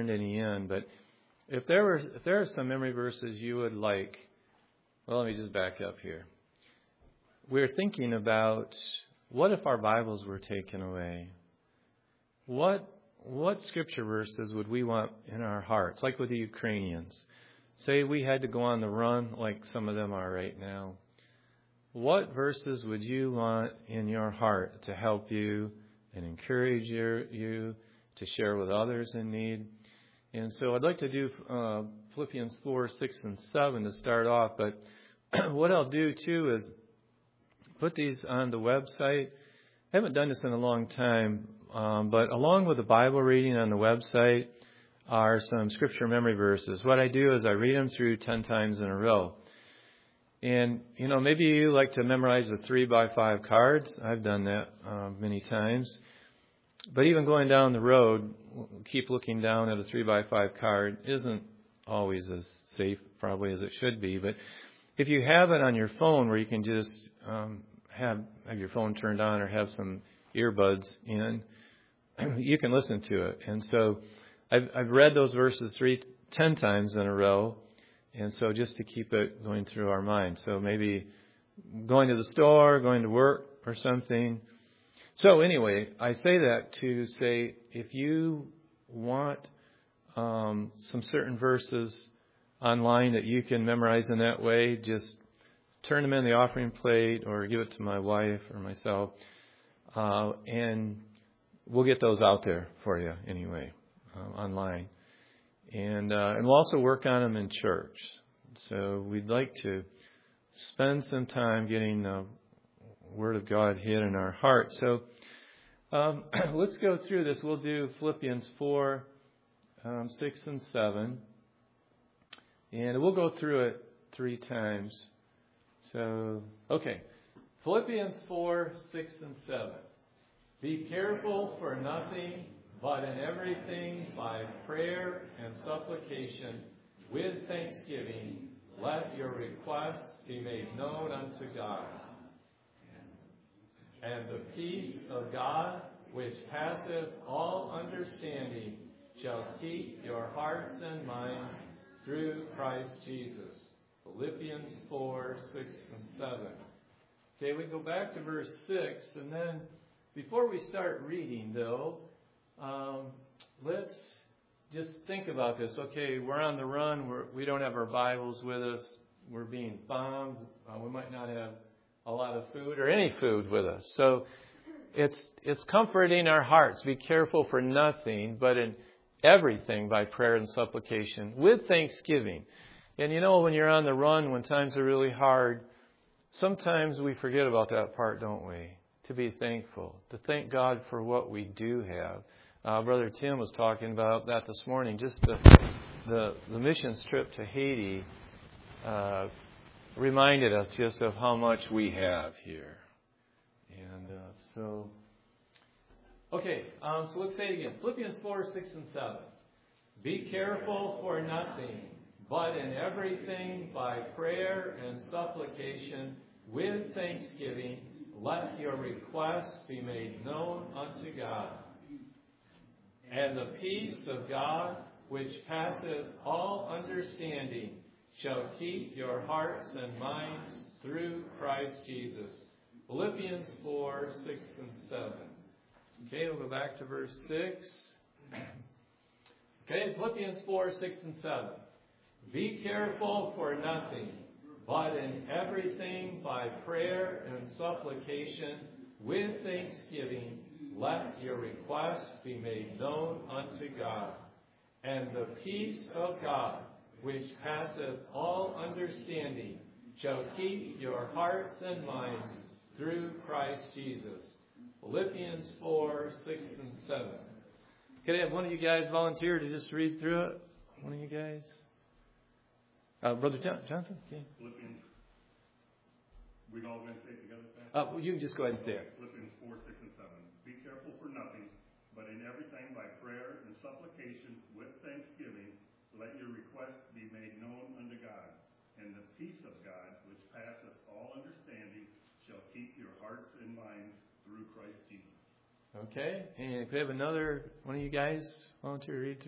send any in, but if there are some memory verses you would like, well, let me just back up here. We're thinking about, what if our Bibles were taken away? What scripture verses would we want in our hearts, like with the Ukrainians? Say we had to go on the run like some of them are right now. What verses would you want in your heart to help you and encourage you to share with others in need? And so I'd like to do Philippians 4, 6, and 7 to start off. But what I'll do, too, is put these on the website. I haven't done this in a long time, but along with the Bible reading on the website are some scripture memory verses. What I do is I read them through 10 times in a row. And, maybe you like to memorize the 3x5 cards. I've done that many times. But even going down the road, keep looking down at a 3x5 card isn't always as safe probably as it should be. But if you have it on your phone where you can just have your phone turned on or have some earbuds in, you can listen to it. And so I've read those verses 10 times in a row. And so just to keep it going through our mind. So maybe going to the store, going to work or something. So anyway, I say that to say if you want some certain verses online that you can memorize in that way, just turn them in the offering plate or give it to my wife or myself. And we'll get those out there for you anyway, online. And we'll also work on them in church. So we'd like to spend some time getting the Word of God hid in our hearts. So let's go through this. We'll do Philippians 4, 6, and 7. And we'll go through it 3 times. So, okay. Philippians 4, 6, and 7. Be careful for nothing, but in everything, by prayer and supplication, with thanksgiving, let your requests be made known unto God. And the peace of God, which passeth all understanding, shall keep your hearts and minds through Christ Jesus. Philippians 4, 6, and 7. Okay, we go back to verse 6, and then before we start reading, though, let's just think about this. Okay, we're on the run. We don't have our Bibles with us. We're being bombed. We might not have a lot of food or any food with us. So it's comforting our hearts. Be careful for nothing, but in everything by prayer and supplication with thanksgiving. And when you're on the run, when times are really hard, sometimes we forget about that part, don't we? To be thankful, to thank God for what we do have. Brother Tim was talking about that this morning. Just the missions trip to Haiti reminded us just of how much we have here. And so let's say it again. Philippians 4, 6, and 7. Be careful for nothing, but in everything by prayer and supplication with thanksgiving, let your requests be made known unto God. And the peace of God, which passeth all understanding, shall keep your hearts and minds through Christ Jesus. Philippians 4, 6, and 7. Okay, we'll go back to verse 6. Okay, Philippians 4, 6, and 7. Be careful for nothing, but in everything by prayer and supplication with thanksgiving, let your requests be made known unto God. And the peace of God, which passeth all understanding, shall keep your hearts and minds through Christ Jesus. Philippians 4, 6, and 7. Could I have one of you guys volunteer to just read through it? One of you guys? Brother Johnson? Okay. Philippians. We'd all going to say it together? You can just go ahead and say it. Philippians 4, 6, and 7. Be careful for nothing, but in everything by prayer and supplication with thanksgiving, let your requests be made known unto God. And the peace of God, which passeth all understanding, shall keep your hearts and minds through Christ Jesus. Okay. And could I have another one of you guys volunteer to read through?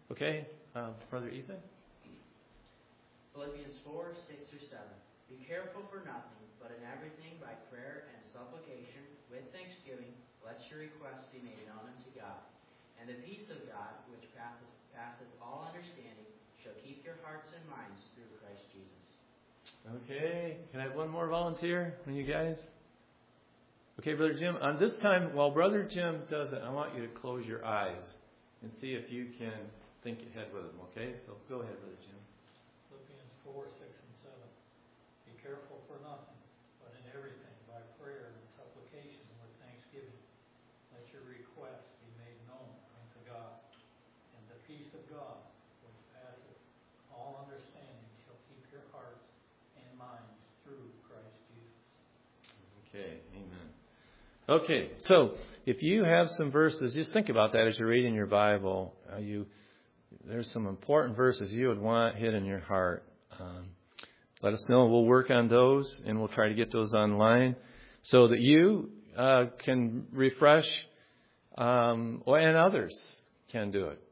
Okay, Brother Ethan? Philippians 4, 6 through 7. Be careful for nothing, but in everything by prayer and supplication with thanksgiving, let your requests be made known unto God. And the peace of God, which passeth all understanding, shall keep your hearts and minds through Christ Jesus. Okay, can I have one more volunteer from you guys? Okay, Brother Jim, on this time, while Brother Jim does it, I want you to close your eyes and see if you can think ahead with him, okay? So go ahead, Brother Jim. Philippians 4, 6, and 7. Be careful for nothing, but in everything, by prayer and supplication with thanksgiving, let your requests be made known unto God. And the peace of God, which passeth all understanding, shall keep your hearts and minds through Christ Jesus. Okay, amen. Okay, so if you have some verses, just think about that as you're reading your Bible. There's some important verses you would want hid in your heart. Let us know. We'll work on those, and we'll try to get those online so that you can refresh, and others can do it.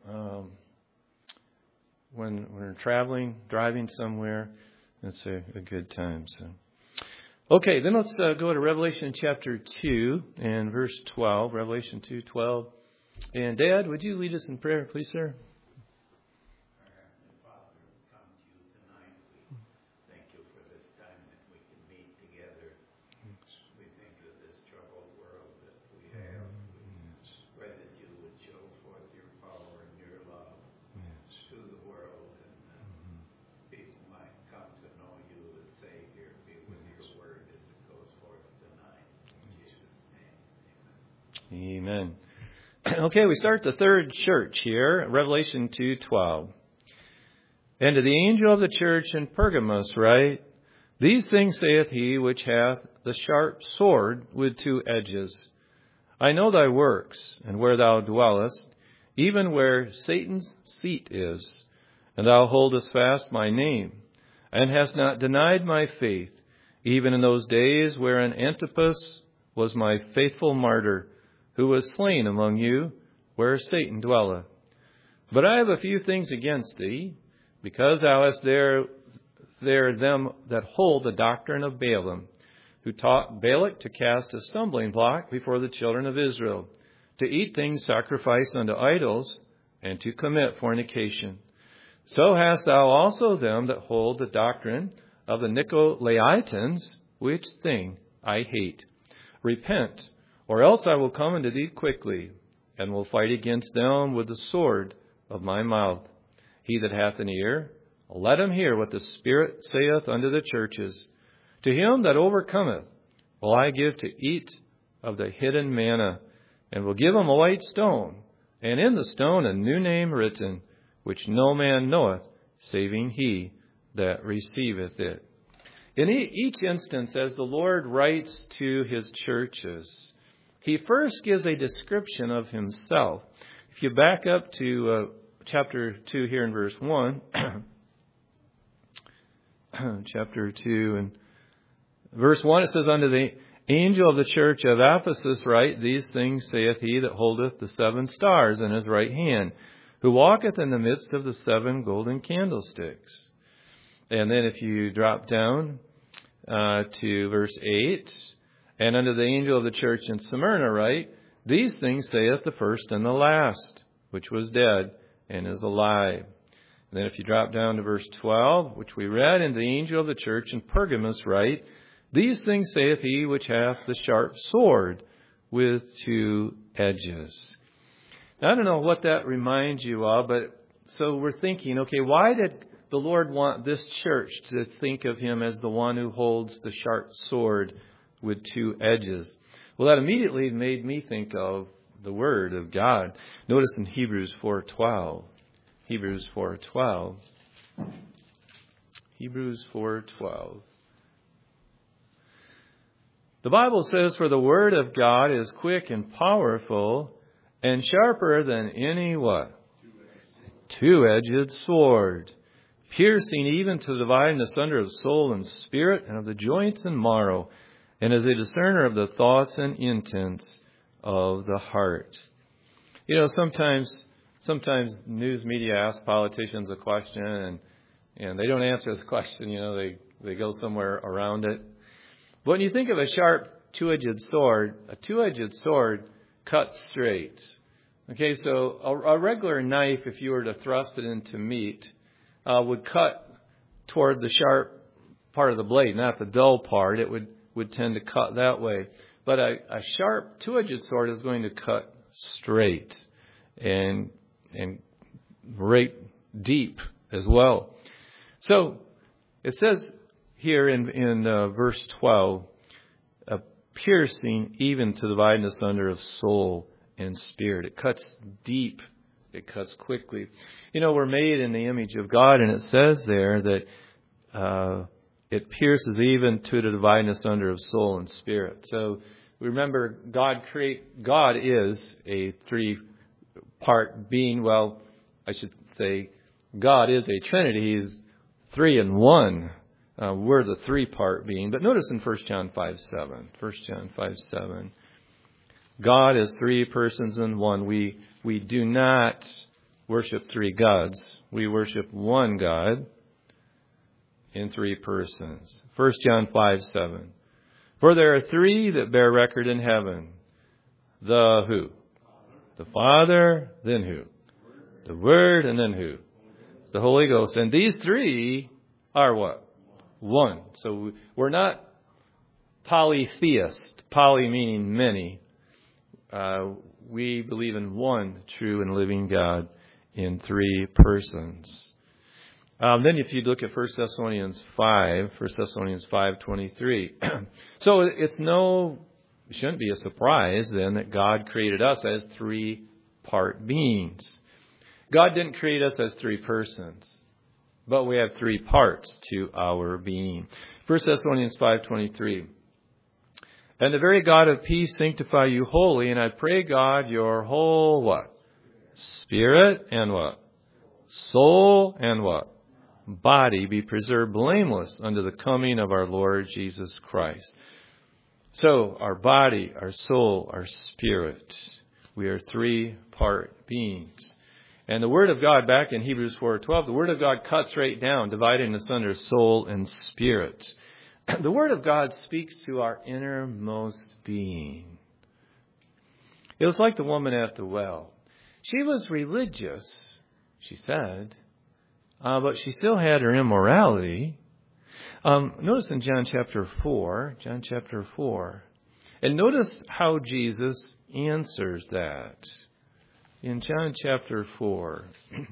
When we're traveling, driving somewhere, it's a good time. So. Okay, then let's go to Revelation chapter 2 and verse 12. Revelation 2:12. And Dad, would you lead us in prayer, please, sir? Amen. Okay, we start the third church here, Revelation 2:12. And to the angel of the church in Pergamos write, These things saith he which hath the sharp sword with two edges. I know thy works, and where thou dwellest, even where Satan's seat is, and thou holdest fast my name, and hast not denied my faith, even in those days wherein Antipas was my faithful martyr, who was slain among you, where Satan dwelleth. But I have a few things against thee, because thou hast there them that hold the doctrine of Balaam, who taught Balak to cast a stumbling block before the children of Israel, to eat things sacrificed unto idols, and to commit fornication. So hast thou also them that hold the doctrine of the Nicolaitans, which thing I hate. Repent, or else I will come unto thee quickly, and will fight against them with the sword of my mouth. He that hath an ear, let him hear what the Spirit saith unto the churches. To him that overcometh will I give to eat of the hidden manna, and will give him a white stone, and in the stone a new name written, which no man knoweth, saving he that receiveth it. In each instance, as the Lord writes to his churches, he first gives a description of himself. If you back up to chapter 2 here in verse 1, chapter 2 and verse 1, it says, Unto the angel of the church of Ephesus write, These things saith he that holdeth the 7 stars in his right hand, who walketh in the midst of the 7 golden candlesticks. And then if you drop down to verse 8, And unto the angel of the church in Smyrna write, These things saith the first and the last, which was dead and is alive. And then if you drop down to verse 12, which we read, And the angel of the church in Pergamos write, These things saith he which hath the sharp sword with two edges. Now, I don't know what that reminds you of, but so we're thinking, okay, why did the Lord want this church to think of him as the one who holds the sharp sword with two edges? Well, that immediately made me think of the Word of God. Notice in Hebrews 4:12. Hebrews 4:12. Hebrews 4:12. The Bible says, For the Word of God is quick and powerful, and sharper than any what? Two-edged sword, piercing even to the dividing asunder of soul and spirit, and of the joints and marrow, and is a discerner of the thoughts and intents of the heart. You know, sometimes sometimes news media asks politicians a question and they don't answer the question. They go somewhere around it. But when you think of a sharp two-edged sword, a two-edged sword cuts straight. Okay, so a regular knife, if you were to thrust it into meat, would cut toward the sharp part of the blade, not the dull part. It would tend to cut that way. But a sharp two-edged sword is going to cut straight and right deep as well. So it says here in verse 12, piercing even to the dividing asunder of soul and spirit. It cuts deep. It cuts quickly. We're made in the image of God, and it says there that it pierces even to the dividing asunder of soul and spirit. So remember, God is a three-part being. Well, I should say God is a Trinity. He's 3 in 1. We're the three-part being. But notice in 1 John 5:7. 1 John 5:7. God is 3 persons in 1. We do not worship 3 gods. We worship one God in 3 persons. 1 John 5:7. For there are 3 that bear record in heaven. The who? The Father, then who? The Word, and then who? The Holy Ghost. And these 3 are what? One. So we're not polytheist. Poly meaning many. We believe in one true and living God in 3 persons. Then if you look at 1 Thessalonians 5:23. So it shouldn't be a surprise then that God created us as 3-part beings. God didn't create us as 3 persons, but we have 3 parts to our being. 1 Thessalonians 5:23. And the very God of peace sanctify you wholly, and I pray God your whole what? Spirit and what? Soul and what? Body be preserved blameless unto the coming of our Lord Jesus Christ. So our body, our soul, our spirit, we are 3-part beings. And the Word of God, back in Hebrews 4:12, the Word of God cuts right down, dividing asunder soul and spirit. The Word of God speaks to our innermost being. It was like the woman at the well. She was religious, she said, but she still had her immorality. Notice in John chapter 4, and notice how Jesus answers that. In John chapter 4,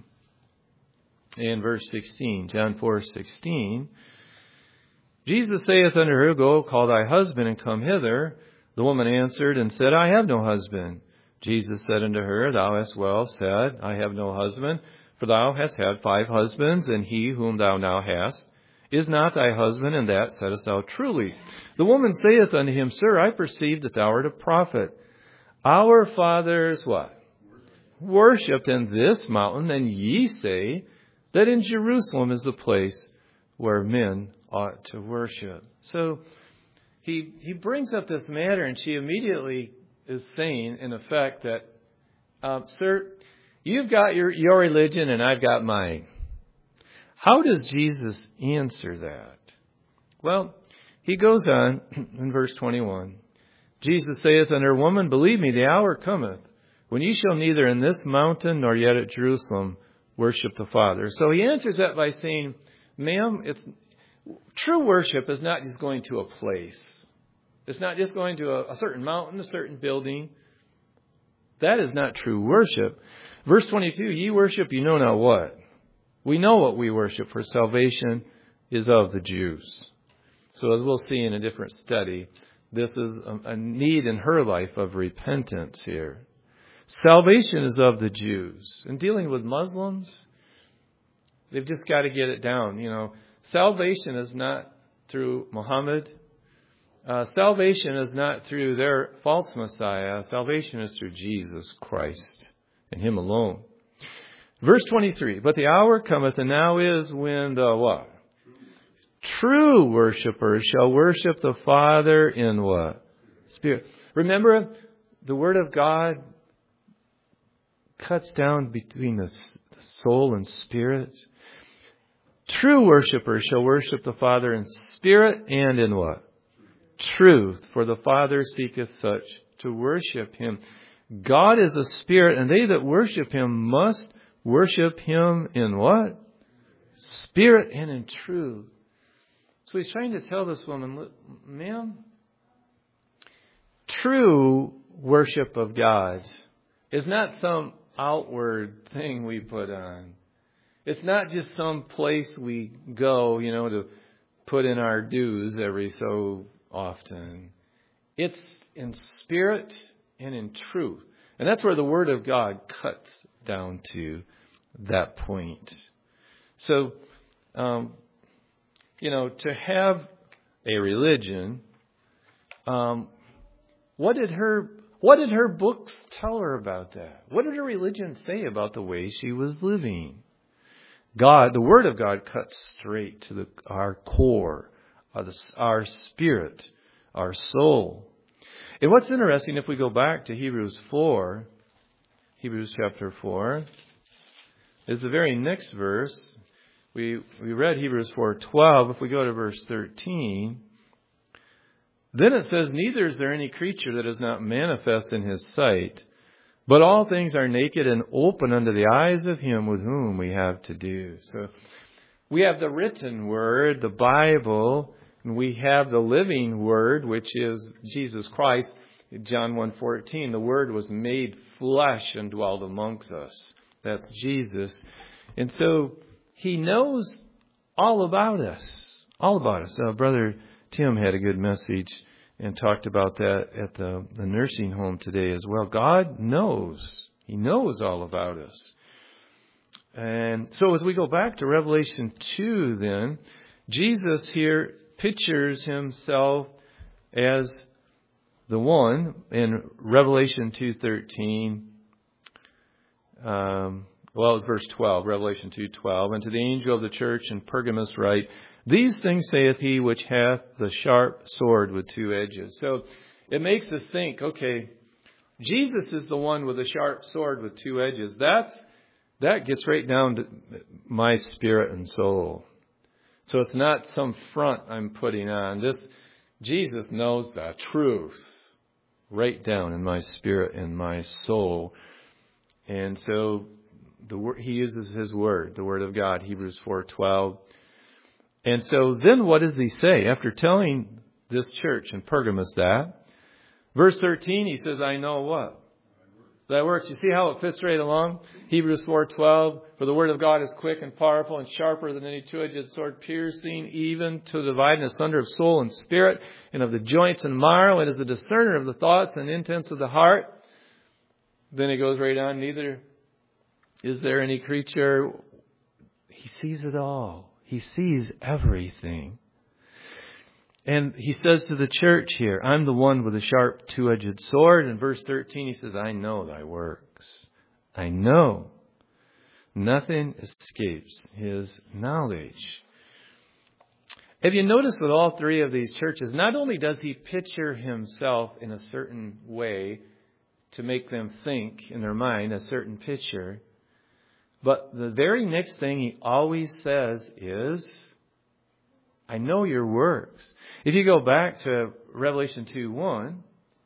in verse 16, John 4:16, Jesus saith unto her, Go, call thy husband, and come hither. The woman answered and said, I have no husband. Jesus said unto her, Thou hast well said, I have no husband, for thou hast had 5 husbands, and he whom thou now hast is not thy husband, and that saidst thou truly. The woman saith unto him, Sir, I perceive that thou art a prophet. Our fathers what? Worshipped in this mountain, and ye say that in Jerusalem is the place where men ought to worship. So he brings up this matter, and she immediately is saying, in effect, that, Sir, you've got your religion and I've got mine. How does Jesus answer that? Well, he goes on in verse 21. Jesus saith unto her, Woman, believe me, the hour cometh when ye shall neither in this mountain nor yet at Jerusalem worship the Father. So he answers that by saying, Ma'am, true worship is not just going to a place. It's not just going to a certain mountain, a certain building. That is not true worship. Verse 22, ye worship, you know not what. We know what we worship, for salvation is of the Jews. So as we'll see in a different study, this is a need in her life of repentance here. Salvation is of the Jews. In dealing with Muslims, they've just got to get it down. Salvation is not through Muhammad. Salvation is not through their false Messiah. Salvation is through Jesus Christ and Him alone. Verse 23, But the hour cometh, and now is, when the what? True worshipers shall worship the Father in what? Spirit. Remember, the Word of God cuts down between the soul and spirit. True worshipers shall worship the Father in spirit and in what? Truth. For the Father seeketh such to worship Him. God is a spirit, and they that worship Him must worship Him in what? Spirit and in truth. So He's trying to tell this woman, ma'am, true worship of God is not some outward thing we put on. It's not just some place we go, to put in our dues every so often. It's in spirit and in truth. And that's where the Word of God cuts down to that point. So, to have a religion, what did her books tell her about that? What did her religion say about the way she was living? God, the Word of God, cuts straight to our core, our spirit, our soul. And what's interesting, if we go back to Hebrews chapter 4, is the very next verse. We read Hebrews 4:12. If we go to verse 13, then it says, neither is there any creature that is not manifest in His sight, but all things are naked and open unto the eyes of Him with whom we have to do. So we have the written Word, the Bible, and we have the living Word, which is Jesus Christ. John 1:14, the Word was made flesh and dwelled amongst us. That's Jesus. And so He knows all about us. All about us. Brother Tim had a good message and talked about that at the nursing home today as well. God knows. He knows all about us. And so as we go back to Revelation 2 then, Jesus here pictures Himself as the one in Revelation 2:13. It's verse 12, Revelation 2:12. And to the angel of the church in Pergamos write, these things saith He which hath the sharp sword with two edges. So it makes us think, okay, Jesus is the one with the sharp sword with two edges. That gets right down to my spirit and soul. So it's not some front I'm putting on. Jesus knows the truth right down in my spirit and my soul. And so He uses His Word, the Word of God, Hebrews 4:12. And so then what does He say? After telling this church in Pergamos that, verse 13, He says, I know what? That works. You see how it fits right along? Hebrews 4:12, for the Word of God is quick and powerful and sharper than any two-edged sword, piercing even to divide asunder of soul and spirit and of the joints and marrow, and is a discerner of the thoughts and intents of the heart. Then it goes right on, neither is there any creature. He sees it all. He sees everything. And He says to the church here, I'm the one with a sharp two-edged sword. In verse 13, He says, I know thy works. I know. Nothing escapes His knowledge. Have you noticed with all three of these churches, not only does He picture Himself in a certain way to make them think in their mind a certain picture, but the very next thing He always says is, I know your works. If you go back to Revelation 2:1,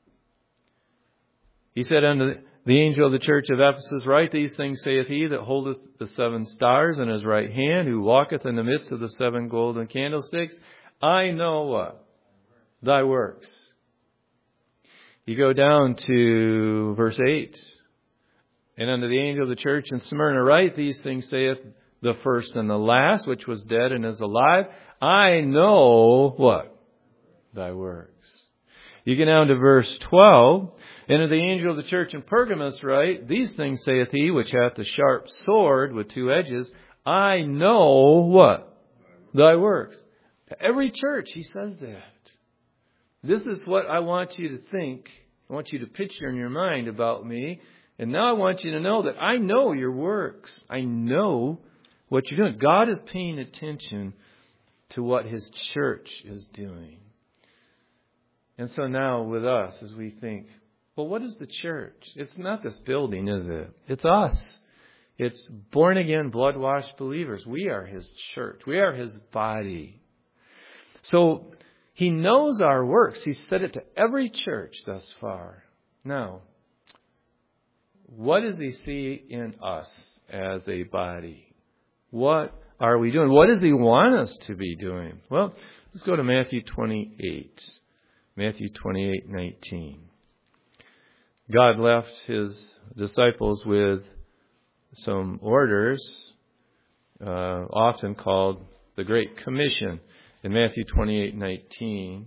He said unto the angel of the church of Ephesus, write these things saith He that holdeth the 7 stars in His right hand, who walketh in the midst of the 7 golden candlesticks. I know what? Thy works. You go down to verse 8. And unto the angel of the church in Smyrna write, these things saith the first and the last, which was dead and is alive. I know what? Thy works. You get down to verse 12. And to the angel of the church in Pergamos write, these things saith He which hath the sharp sword with two edges. I know what? Thy works. To every church He says that. This is what I want you to think. I want you to picture in your mind about me. And now I want you to know that I know your works. I know what you're doing. God is paying attention to what His church is doing. And so now with us, as we think, Well, what is the church? It's not this building, is it? It's us. It's born-again, blood-washed believers. We are His church. We are His body. So He knows our works. He said it to every church thus far. Now, what does He see in us as a body? What are we doing? What does He want us to be doing? Well, let's go to Matthew 28. Matthew 28:19. God left His disciples with some orders, often called the Great Commission. In Matthew 28:19,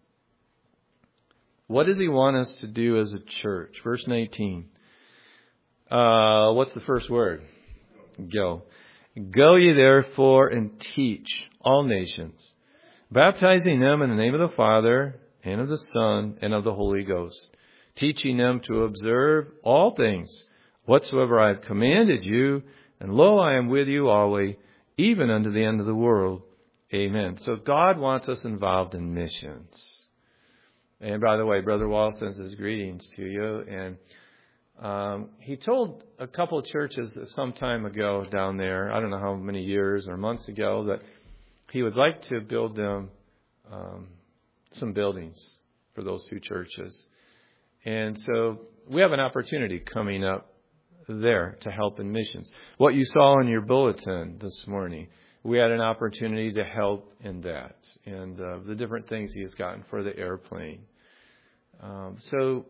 what does He want us to do as a church? Verse 19. What's the first word? Go. Go ye therefore and teach all nations, baptizing them in the name of the Father, and of the Son, and of the Holy Ghost, teaching them to observe all things whatsoever I have commanded you, and lo, I am with you always, even unto the end of the world. Amen. So God wants us involved in missions. And by the way, Brother Wall sends his greetings to you. And he told a couple of churches some time ago down there, I don't know how many years or months ago, that he would like to build them some buildings for those two churches. And so we have an opportunity coming up there to help in missions. What you saw in your bulletin this morning, we had an opportunity to help in that and the different things he has gotten for the airplane. So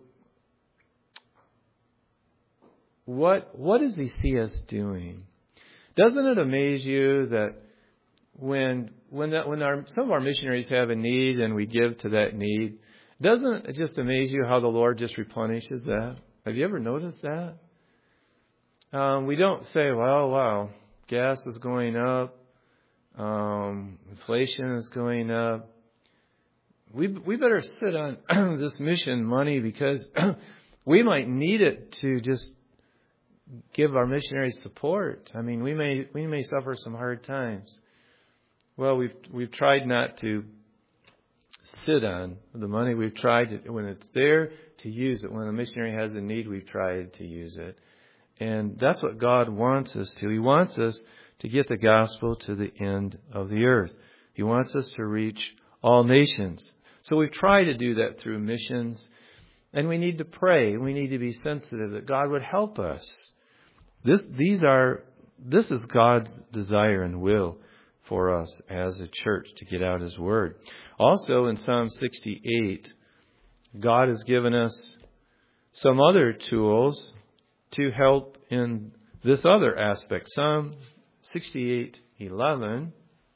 what does he see us doing? Doesn't it amaze you that when some of our missionaries have a need and we give to that need, doesn't it just amaze you how the Lord just replenishes that? Have you ever noticed that? We don't say, well, wow, gas is going up, inflation is going up. We better sit on this mission money because we might need it to just give our missionaries support. I mean, we may suffer some hard times. Well, we've tried not to sit on the money. We've tried to, when it's there, to use it. When a missionary has a need, we've tried to use it. And that's what God wants us to. He wants us to get the gospel to the end of the earth. He wants us to reach all nations. So we've tried to do that through missions. And we need to pray. We need to be sensitive that God would help us. This is God's desire and will for us as a church to get out His Word. Also in Psalm 68, God has given us some other tools to help in this other aspect. Psalm 68:11.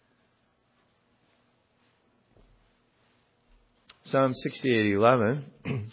Psalm 68:11.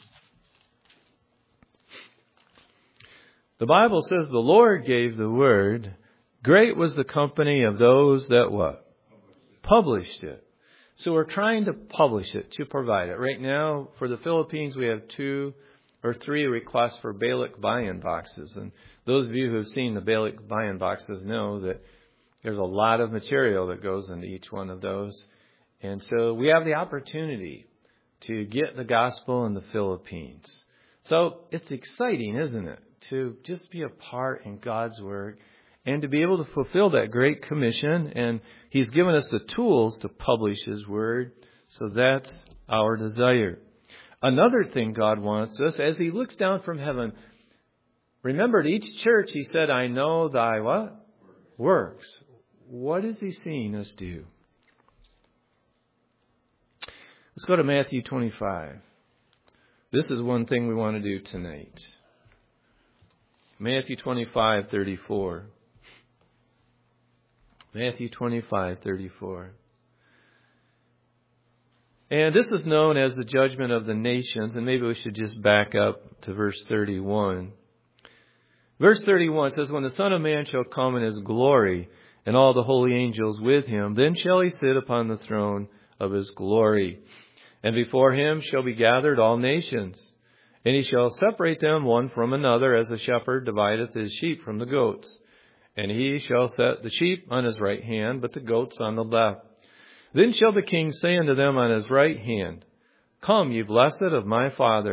The Bible says, the Lord gave the word. Great was the company of those that what? Published it. So we're trying to publish it, to provide it. Right now, for the Philippines, we have 2 or 3 requests for Balak buy-in boxes. And those of you who have seen the Balak buy-in boxes know that there's a lot of material that goes into each one of those. And so we have the opportunity to get the gospel in the Philippines. So it's exciting, isn't it? To just be a part in God's work and to be able to fulfill that great commission. And He's given us the tools to publish His Word. So that's our desire. Another thing God wants us, as He looks down from heaven, remember at each church He said, I know thy what? Works. What is He seeing us do? Let's go to Matthew 25. This is one thing we want to do tonight. Matthew 25:34. Matthew 25:34. And this is known as the judgment of the nations. And maybe we should just back up to verse 31. Verse 31 says, when the Son of Man shall come in His glory, and all the holy angels with Him, then shall He sit upon the throne of His glory. And before Him shall be gathered all nations. And He shall separate them one from another, as a shepherd divideth his sheep from the goats. And He shall set the sheep on His right hand, but the goats on the left. Then shall the King say unto them on His right hand, Come, ye blessed of my Father,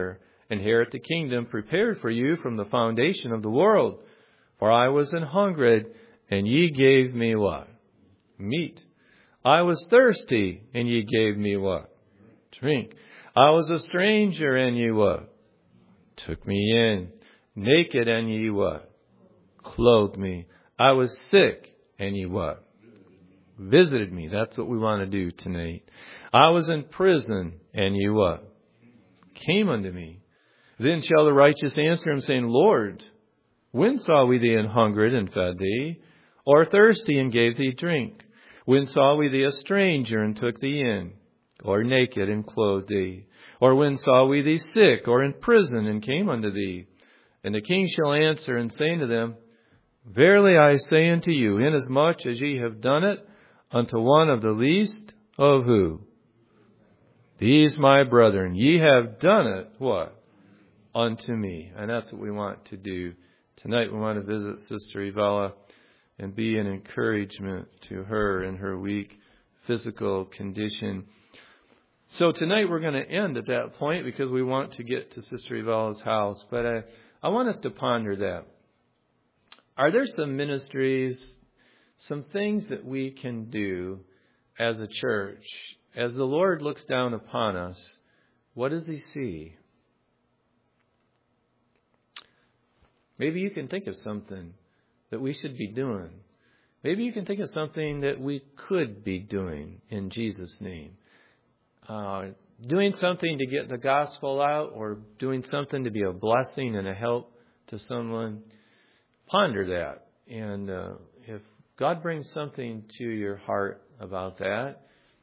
inherit the kingdom prepared for you from the foundation of the world. For I was an hungered, and ye gave me what? Meat. I was thirsty, and ye gave me what? Drink. I was a stranger, and ye what? Took me in. Naked, and ye what? Clothed me. I was sick, and ye what? Visited me. That's what we want to do tonight. I was in prison, and ye what? Came unto me. Then shall the righteous answer him, saying, Lord, when saw we thee an hungered and fed thee, or thirsty and gave thee drink? When saw we thee a stranger and took thee in, or naked and clothed thee? Or when saw we thee sick or in prison and came unto thee? And the king shall answer and say unto them, Verily I say unto you, inasmuch as ye have done it unto one of the least of who? These my brethren, ye have done it, what? Unto me. And that's what we want to do. Tonight we want to visit Sister Evella and be an encouragement to her in her weak physical condition. So tonight we're going to end at that point because we want to get to Sister Evella's house. But I want us to ponder that. Are there some ministries, some things that we can do as a church? As the Lord looks down upon us, what does He see? Maybe you can think of something that we should be doing. Maybe you can think of something that we could be doing in Jesus' name. Doing something to get the gospel out or doing something to be a blessing and a help to someone. Ponder that. And if God brings something to your heart about that,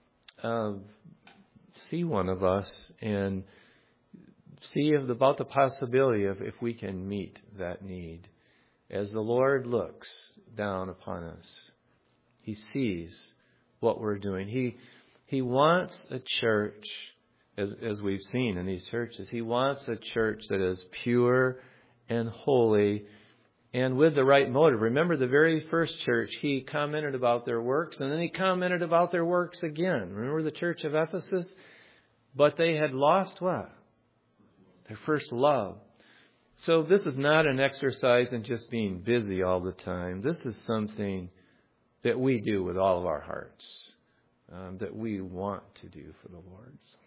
see one of us and see about the possibility of if we can meet that need. As the Lord looks down upon us, He sees what we're doing. He wants a church, as we've seen in these churches, He wants a church that is pure and holy and with the right motive. Remember the very first church, He commented about their works, and then He commented about their works again. Remember the church of Ephesus? But they had lost what? Their first love. So this is not an exercise in just being busy all the time. This is something that we do with all of our hearts, that we want to do for the Lord. So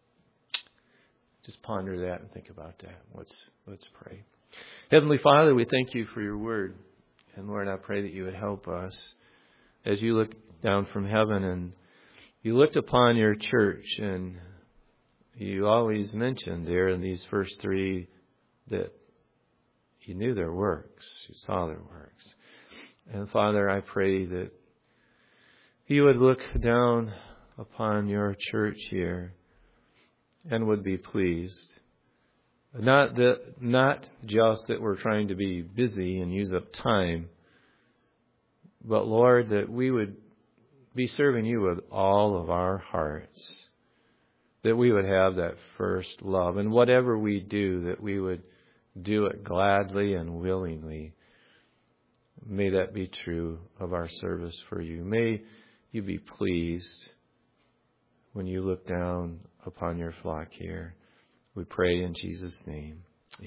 just ponder that and think about that. Let's pray. Heavenly Father, we thank You for Your word. And Lord, I pray that You would help us as You look down from heaven and You looked upon Your church, and You always mentioned there in these first three that You knew their works. You saw their works. And Father, I pray that You would look down upon Your church here and would be pleased. Not just that we're trying to be busy and use up time, but Lord, that we would be serving You with all of our hearts. That we would have that first love. And whatever we do, that we would do it gladly and willingly. May that be true of our service for You. May You be pleased when You look down upon Your flock here. We pray in Jesus' name.